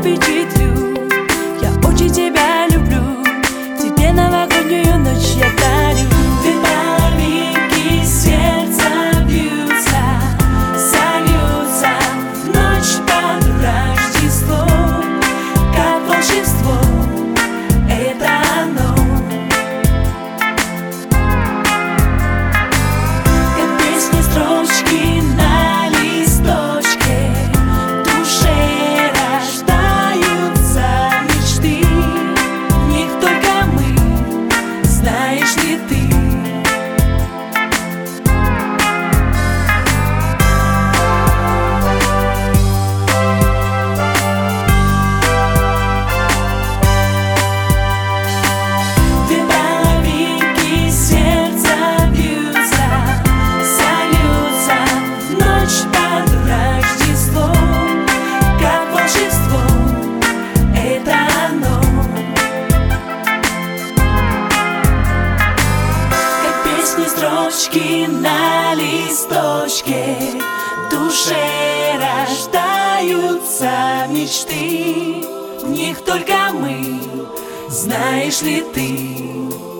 впечатлю. Я очень тебя люблю, тебе новогоднюю ночь я дарю. Две половинки сердца бьются, сольются в ночь под Рождество. Как волшебство, это оно. Как песни, строчки на листочке, в душе рождаются мечты. В них только мы, знаешь ли ты. Две половинки сердца бьются, сольются в ночь под Рождество. Как волшебство, это оно. Как песни, строчки на листочке, в душе рождаются мечты. В них только мы, знаешь ли ты.